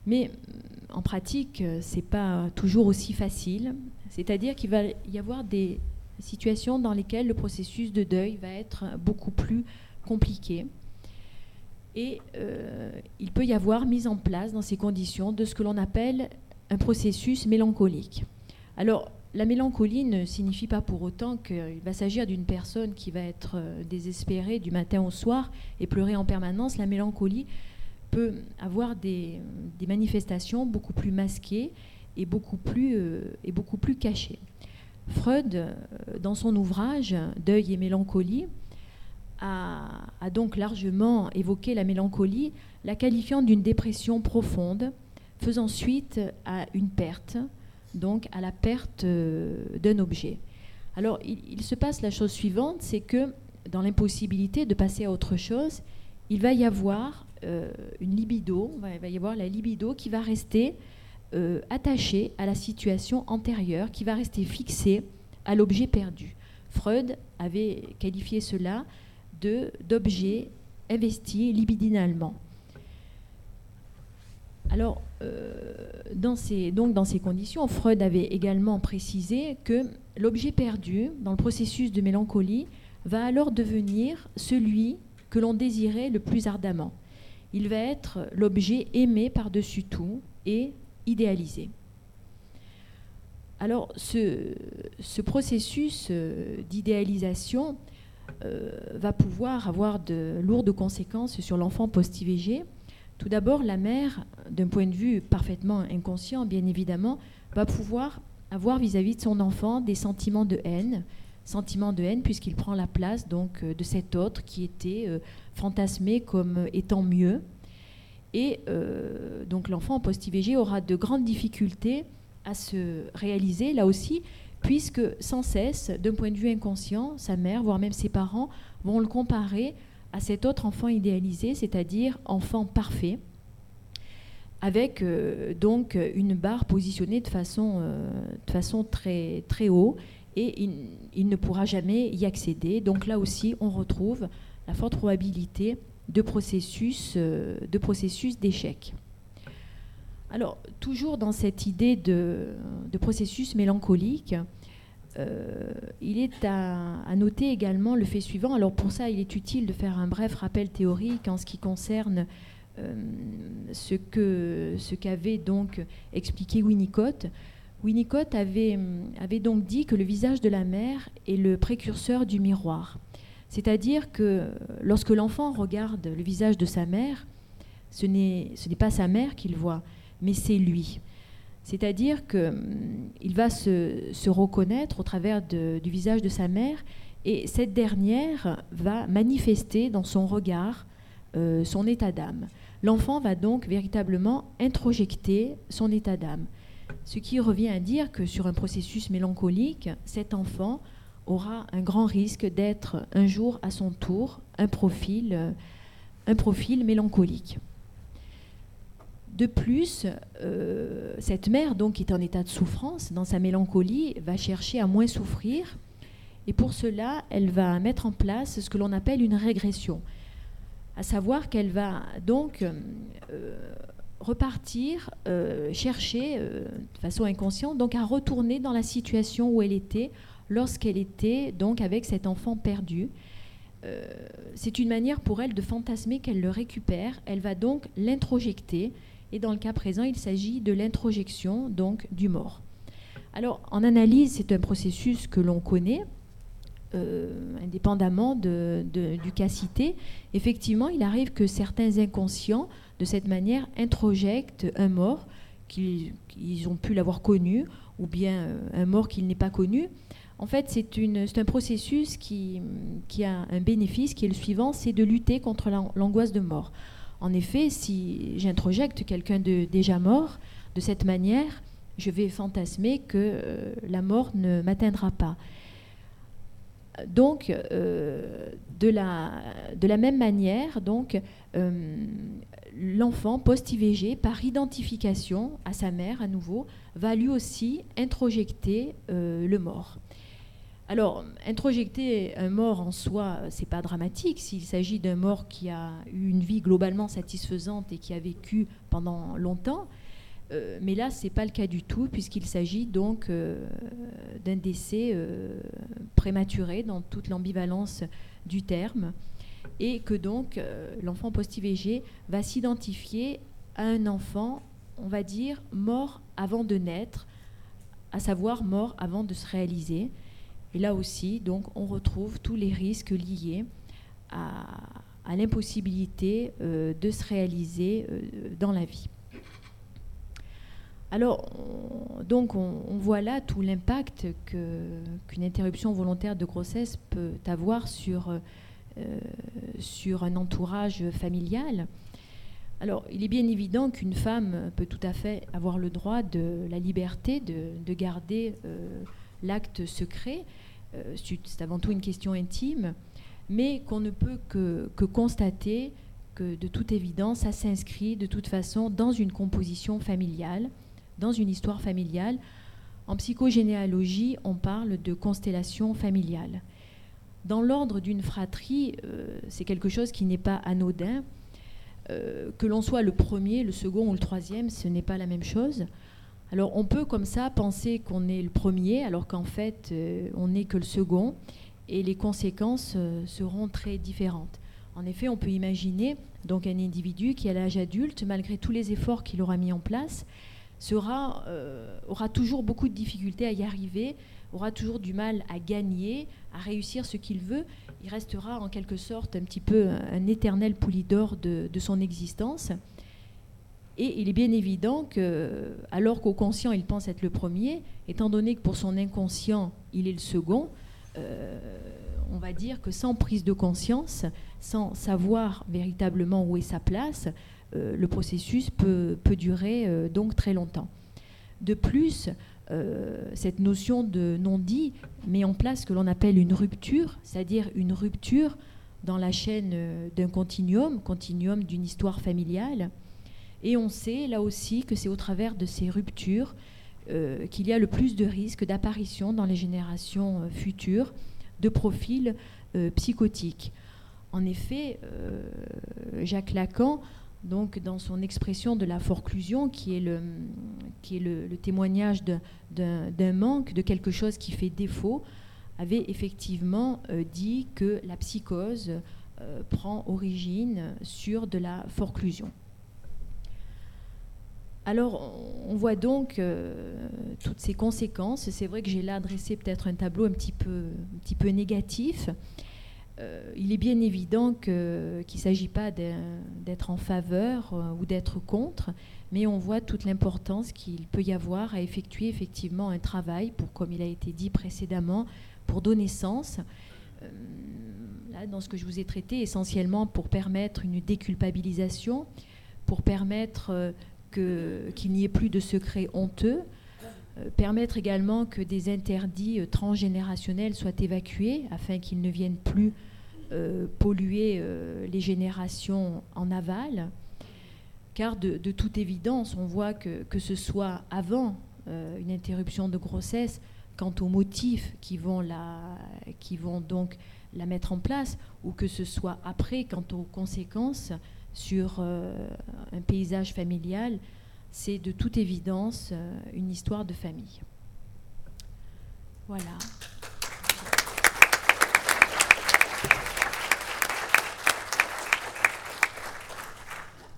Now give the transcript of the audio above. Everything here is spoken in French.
Mais en pratique, ce n'est pas toujours aussi facile. C'est-à-dire qu'il va y avoir des situations dans lesquelles le processus de deuil va être beaucoup plus compliqué. Et il peut y avoir mise en place dans ces conditions de ce que l'on appelle un processus mélancolique. Alors, la mélancolie ne signifie pas pour autant qu'il va s'agir d'une personne qui va être désespérée du matin au soir et pleurer en permanence. La mélancolie peut avoir des manifestations beaucoup plus masquées et beaucoup plus cachées. Freud, dans son ouvrage « Deuil et mélancolie », a donc largement évoqué la mélancolie, la qualifiant d'une dépression profonde, faisant suite à une perte, donc à la perte d'un objet. Alors, il se passe la chose suivante, c'est que dans l'impossibilité de passer à autre chose, il va y avoir une libido, il va y avoir la libido qui va rester attachée à la situation antérieure, qui va rester fixée à l'objet perdu. Freud avait qualifié cela d'objet investi libidinalement. Alors, dans ces conditions, Freud avait également précisé que l'objet perdu, dans le processus de mélancolie, va alors devenir celui que l'on désirait le plus ardemment. Il va être l'objet aimé par-dessus tout et idéalisé. Alors, ce processus d'idéalisation va pouvoir avoir de lourdes conséquences sur l'enfant post-IVG. Tout d'abord, la mère, d'un point de vue parfaitement inconscient, bien évidemment, va pouvoir avoir vis-à-vis de son enfant des sentiments de haine puisqu'il prend la place donc, de cet autre qui était fantasmé comme étant mieux. Et donc l'enfant post-IVG aura de grandes difficultés à se réaliser, là aussi, puisque sans cesse, d'un point de vue inconscient, sa mère, voire même ses parents, vont le comparer à cet autre enfant idéalisé, c'est-à-dire enfant parfait, avec donc une barre positionnée de façon très, très haut, et il ne pourra jamais y accéder. Donc là aussi, on retrouve la forte probabilité de processus d'échec. Alors, toujours dans cette idée de processus mélancolique, il est à noter également le fait suivant. Alors pour ça, il est utile de faire un bref rappel théorique en ce qui concerne ce qu'avait donc expliqué Winnicott. Winnicott avait donc dit que le visage de la mère est le précurseur du miroir. C'est-à-dire que lorsque l'enfant regarde le visage de sa mère, ce n'est pas sa mère qu'il voit, mais c'est lui. C'est-à-dire qu'il va se reconnaître au travers du visage de sa mère, et cette dernière va manifester dans son regard son état d'âme. L'enfant va donc véritablement introjecter son état d'âme. Ce qui revient à dire que sur un processus mélancolique, cet enfant aura un grand risque d'être un jour à son tour un profil mélancolique. De plus, cette mère, donc, qui est en état de souffrance, dans sa mélancolie, va chercher à moins souffrir, et pour cela, elle va mettre en place ce que l'on appelle une régression, à savoir qu'elle va donc repartir, chercher de façon inconsciente, donc à retourner dans la situation où elle était lorsqu'elle était donc avec cet enfant perdu. C'est une manière pour elle de fantasmer qu'elle le récupère. Elle va donc l'introjecter. Et dans le cas présent, il s'agit de l'introjection donc du mort. Alors, en analyse, c'est un processus que l'on connaît, indépendamment du cas cité. Effectivement, il arrive que certains inconscients, de cette manière, introjectent un mort qu'ils ont pu l'avoir connu, ou bien un mort qu'il n'est pas connu. En fait, c'est un processus qui a un bénéfice, qui est le suivant, c'est de lutter contre l'angoisse de mort. En effet, si j'introjecte quelqu'un de déjà mort, de cette manière, je vais fantasmer que la mort ne m'atteindra pas. Donc, de la même manière, donc, l'enfant post-IVG, par identification à sa mère à nouveau, va lui aussi introjecter le mort. Alors, introjecter un mort en soi, c'est pas dramatique. S'il s'agit d'un mort qui a eu une vie globalement satisfaisante et qui a vécu pendant longtemps, mais là, c'est pas le cas du tout, puisqu'il s'agit donc d'un décès prématuré dans toute l'ambivalence du terme, et que donc l'enfant post-IVG va s'identifier à un enfant, on va dire, mort avant de naître, à savoir mort avant de se réaliser. Et là aussi, donc, on retrouve tous les risques liés à l'impossibilité de se réaliser dans la vie. Alors, on voit là tout l'impact qu'une interruption volontaire de grossesse peut avoir sur un entourage familial. Alors, il est bien évident qu'une femme peut tout à fait avoir le droit de la liberté de garder l'acte secret. C'est avant tout une question intime, mais qu'on ne peut que constater que, de toute évidence, ça s'inscrit de toute façon dans une composition familiale, dans une histoire familiale. En psychogénéalogie, on parle de constellation familiale. Dans l'ordre d'une fratrie, c'est quelque chose qui n'est pas anodin. Que l'on soit le premier, le second ou le troisième, ce n'est pas la même chose. Alors on peut comme ça penser qu'on est le premier, alors qu'en fait on n'est que le second, et les conséquences seront très différentes. En effet, on peut imaginer donc un individu qui, à l'âge adulte, malgré tous les efforts qu'il aura mis en place, aura toujours beaucoup de difficultés à y arriver, aura toujours du mal à gagner, à réussir ce qu'il veut. Il restera en quelque sorte un petit peu un éternel poulidor de son existence. Et il est bien évident que, alors qu'au conscient, il pense être le premier, étant donné que pour son inconscient, il est le second, on va dire que sans prise de conscience, sans savoir véritablement où est sa place, le processus peut durer donc très longtemps. De plus, cette notion de non-dit met en place ce que l'on appelle une rupture, c'est-à-dire une rupture dans la chaîne d'un continuum d'une histoire familiale. Et on sait là aussi que c'est au travers de ces ruptures qu'il y a le plus de risques d'apparition dans les générations futures de profils psychotiques. En effet, Jacques Lacan, donc dans son expression de la forclusion, qui est le témoignage d'un manque, de quelque chose qui fait défaut, avait effectivement dit que la psychose prend origine sur de la forclusion. Alors, on voit donc toutes ces conséquences. C'est vrai que j'ai là dressé peut-être un tableau un petit peu négatif. Il est bien évident qu'il ne s'agit pas d'être en faveur ou d'être contre, mais on voit toute l'importance qu'il peut y avoir à effectuer effectivement un travail, comme il a été dit précédemment, pour donner sens. Là, dans ce que je vous ai traité, essentiellement pour permettre une déculpabilisation, pour permettre qu'il n'y ait plus de secrets honteux, permettre également que des interdits transgénérationnels soient évacués afin qu'ils ne viennent plus polluer les générations en aval, car de toute évidence, on voit que ce soit avant une interruption de grossesse, quant aux motifs qui vont donc la mettre en place, ou que ce soit après, quant aux conséquences sur un paysage familial, c'est de toute évidence une histoire de famille. Voilà.